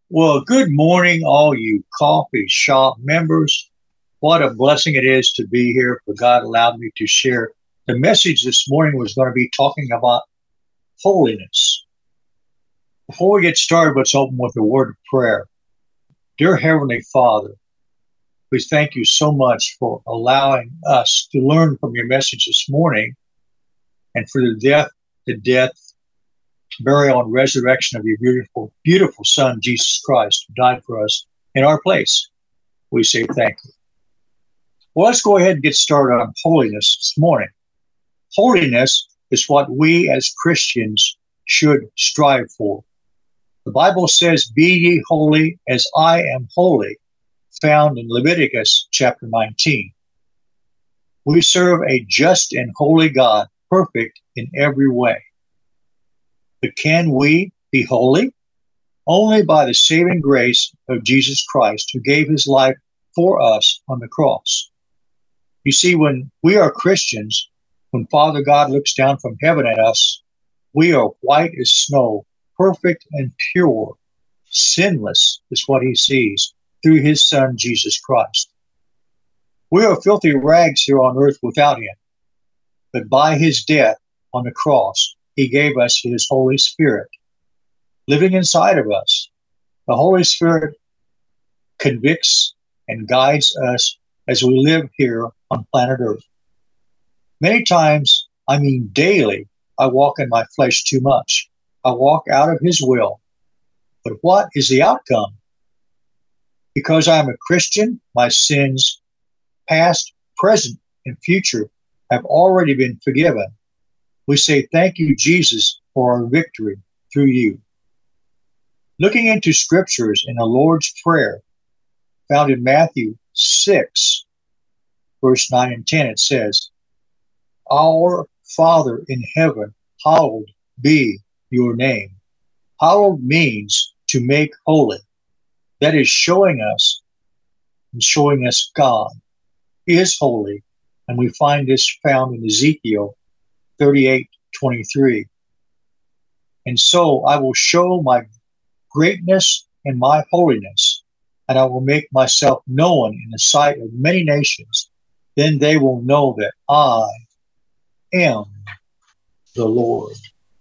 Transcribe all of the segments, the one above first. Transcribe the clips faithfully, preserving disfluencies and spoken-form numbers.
Well, good morning, all you coffee shop members. What a blessing it is to be here for God allowed me to share. The message this morning was going to be talking about holiness. Before we get started, let's open with a word of prayer. Dear Heavenly Father, we thank you so much for allowing us to learn from your message this morning and for the death, the death, burial, and resurrection of your beautiful, beautiful Son, Jesus Christ, who died for us in our place. We say thank you. Well, let's go ahead and get started on holiness this morning. Holiness is what we as Christians should strive for. The Bible says, "Be ye holy as I am holy," found in Leviticus chapter nineteen. We serve a just and holy God, perfect in every way. But can we be holy? Only by the saving grace of Jesus Christ, who gave his life for us on the cross. You see, when we are Christians, when Father God looks down from heaven at us, we are white as snow, perfect and pure, sinless is what he sees through his Son, Jesus Christ. We are filthy rags here on earth without him, but by his death on the cross, he gave us his Holy Spirit living inside of us. The Holy Spirit convicts and guides us as we live here on planet Earth. Many times, I mean daily, I walk in my flesh too much. I walk out of his will. But what is the outcome? Because I'm a Christian, my sins, past, present, and future, have already been forgiven. We say, thank you, Jesus, for our victory through you. Looking into scriptures in the Lord's Prayer, found in Matthew six, verse nine and ten, it says, "Our Father in heaven, hallowed be your name." Hallowed means to make holy. That is showing us and showing us God is holy. And we find this found in Ezekiel thirty-eight twenty-three. "And so I will show my greatness and my holiness, and I will make myself known in the sight of many nations. Then they will know that I am the Lord."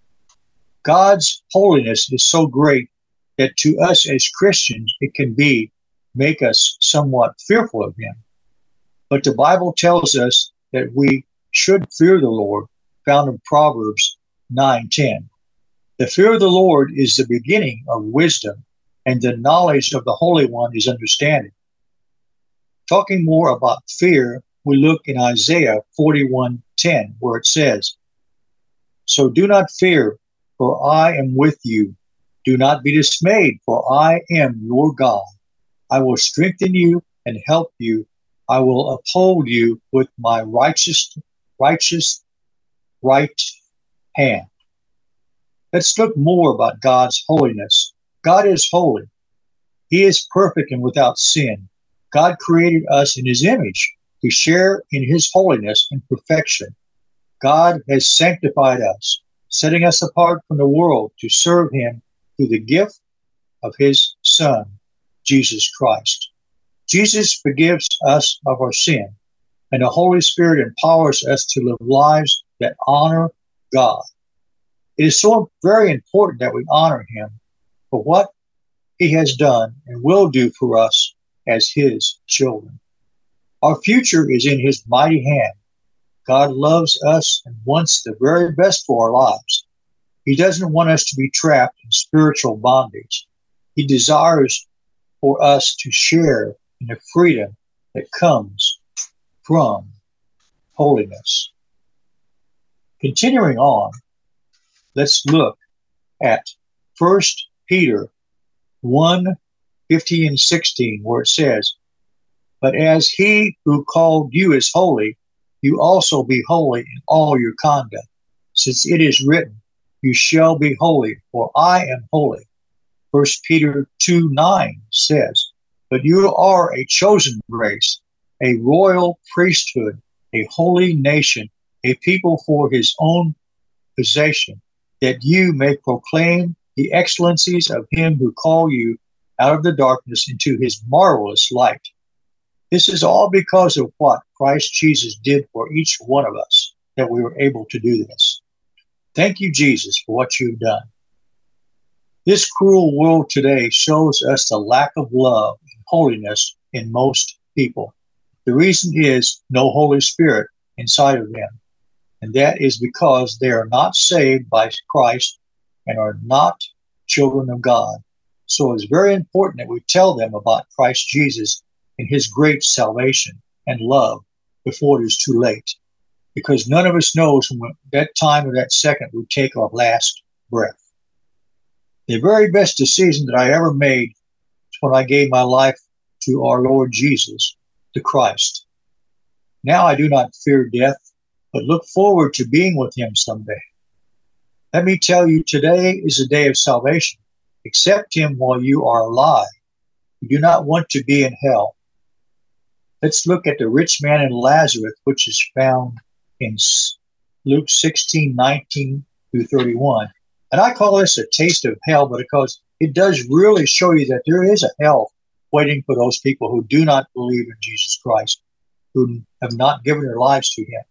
God's holiness is so great that to us as Christians, it can be make us somewhat fearful of him. But the Bible tells us that we should fear the Lord, found in Proverbs nine ten. The fear of the Lord is the beginning of wisdom, and the knowledge of the Holy One is understanding. Talking more about fear, we look in Isaiah forty-one ten, where it says, "So do not fear, for I am with you. Do not be dismayed, for I am your God. I will strengthen you and help you. I will uphold you with my righteous, righteous right hand." Let's look more about God's holiness. God is holy. He is perfect and without sin. God created us in his image to share in his holiness and perfection. God has sanctified us, setting us apart from the world to serve him through the gift of his Son, Jesus Christ. Jesus forgives us of our sin, and the Holy Spirit empowers us to live lives that honor God. It is so very important that we honor him for what he has done and will do for us as his children. Our future is in his mighty hand. God loves us and wants the very best for our lives. He doesn't want us to be trapped in spiritual bondage. He desires for us to share in the freedom that comes from holiness. Continuing on, let's look at First Peter one fifteen and sixteen, where it says, "But as he who called you is holy, you also be holy in all your conduct, since it is written, you shall be holy, for I am holy." First Peter two nine says, "But you are a chosen race, a royal priesthood, a holy nation, a people for his own possession, that you may proclaim the excellencies of him who called you out of the darkness into his marvelous light. This is all because of what Christ Jesus did for each one of us, that we were able to do this. Thank you, Jesus, for what you've done. This cruel world today shows us the lack of love and holiness in most people. The reason is no Holy Spirit inside of them, and that is because they are not saved by Christ and are not children of God. So it's very important that we tell them about Christ Jesus and his great salvation and love before it is too late, because none of us knows when that time or that second we take our last breath. The very best decision that I ever made is when I gave my life to our Lord Jesus, to Christ. Now I do not fear death, but look forward to being with him someday. Let me tell you, today is a day of salvation. Accept him while you are alive. You do not want to be in hell. Let's look at the rich man and Lazarus, which is found in Luke sixteen, nineteen through thirty-one. And I call this a taste of hell, but because it does really show you that there is a hell waiting for those people who do not believe in Jesus Christ, who have not given their lives to him.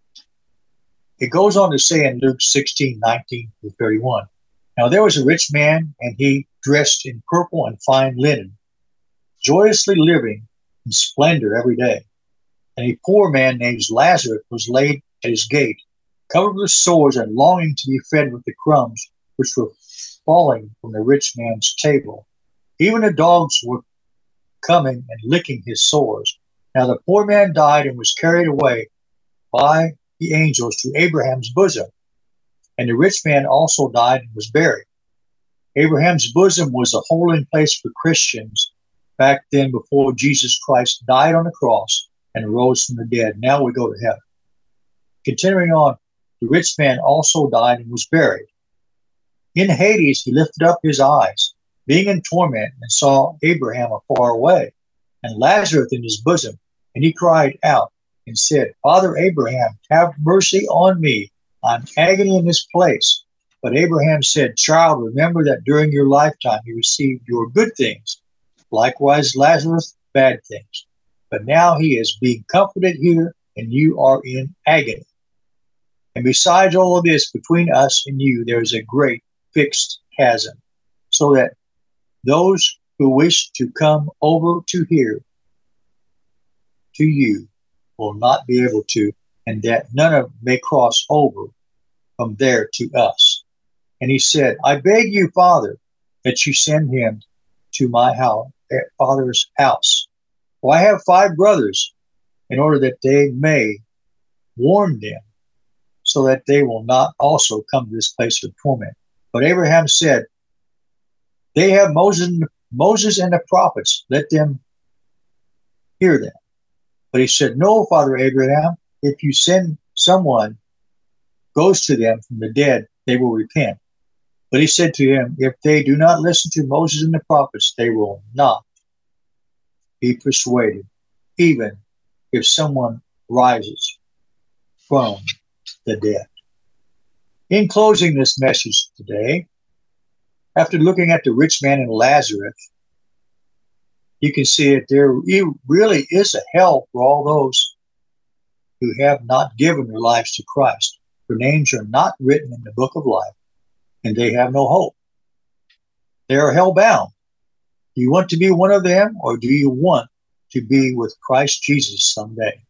It goes on to say in Luke sixteen, nineteen through thirty-one, now there was a rich man, and he dressed in purple and fine linen, joyously living in splendor every day. And a poor man named Lazarus was laid at his gate, covered with sores and longing to be fed with the crumbs which were falling from the rich man's table. Even the dogs were coming and licking his sores. Now the poor man died and was carried away by the angels to Abraham's bosom. And the rich man also died and was buried. Abraham's bosom was a holding place for Christians back then, before Jesus Christ died on the cross and rose from the dead. Now we go to heaven. Continuing on, the rich man also died and was buried. In Hades, he lifted up his eyes, being in torment, and saw Abraham afar away, and Lazarus in his bosom. And he cried out and said, Father Abraham, have mercy on me. I'm agony in this place. But Abraham said, Child, remember that during your lifetime you received your good things, likewise Lazarus bad things. But now he is being comforted here, and you are in agony. And besides all of this, between us and you, there is a great fixed chasm, so that those who wish to come over to here to you will not be able to, and that none of them may cross over from there to us. And he said, I beg you, Father, that you send him to my house, father's house. For I have five brothers, in order that they may warn them, so that they will not also come to this place of torment. But Abraham said, They have Moses, Moses and the prophets. Let them hear them. But he said, No, Father Abraham, if you send someone goes to them from the dead, they will repent. But he said to him, If they do not listen to Moses and the prophets, they will not be persuaded, even if someone rises from the dead. In closing this message today, after looking at the rich man and Lazarus, you can see that there really is a hell for all those who have not given their lives to Christ. Their names are not written in the book of life, and they have no hope. They are hell-bound. Do you want to be one of them, or do you want to be with Christ Jesus someday?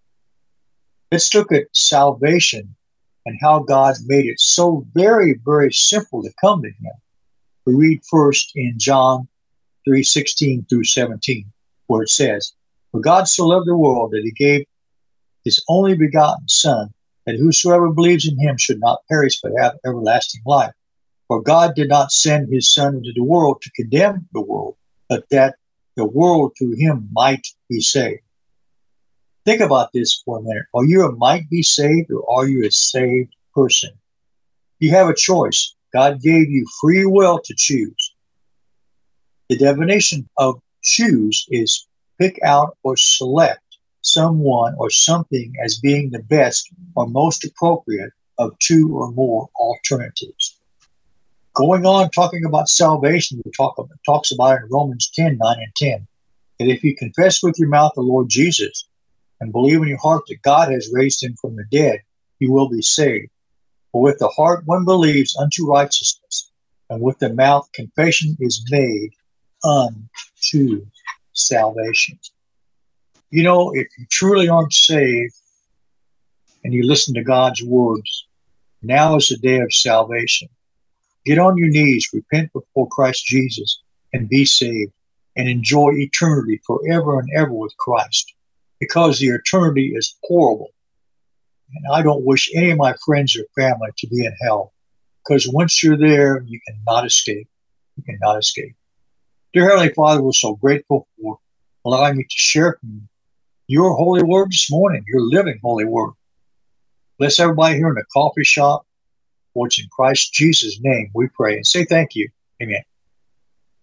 Let's look at salvation and how God made it so very, very simple to come to him. We read first in John three sixteen through seventeen, where it says, For God so loved the world that he gave his only begotten Son, that whosoever believes in him should not perish but have everlasting life. For God did not send his Son into the world to condemn the world, but that the world through him might be saved. Think about this for a minute. Are you a might be saved, or are you a saved person? You have a choice. God gave you free will to choose. The definition of choose is pick out or select someone or something as being the best or most appropriate of two or more alternatives. Going on, talking about salvation, we talk about, talks about it in Romans ten, nine and ten, that if you confess with your mouth the Lord Jesus and believe in your heart that God has raised him from the dead, you will be saved. For with the heart one believes unto righteousness, and with the mouth confession is made unto salvation. You know, if you truly aren't saved and you listen to God's words, now is the day of salvation. Get on your knees, repent before Christ Jesus, and be saved, and enjoy eternity forever and ever with Christ, because the eternity is horrible. And I don't wish any of my friends or family to be in hell, because once you're there, you cannot escape. You cannot escape. Dear Heavenly Father, we're so grateful for allowing me to share from you your holy word this morning, your living holy word. Bless everybody here in the coffee shop. For it's in Christ Jesus' name we pray and say thank you. Amen.